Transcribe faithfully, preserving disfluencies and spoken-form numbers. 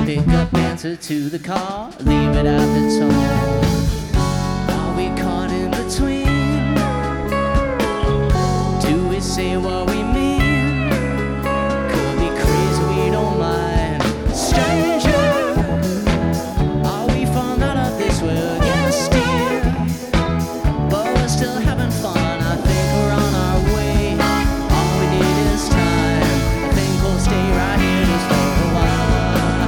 Pick up, answer to the call, leave it at the tone.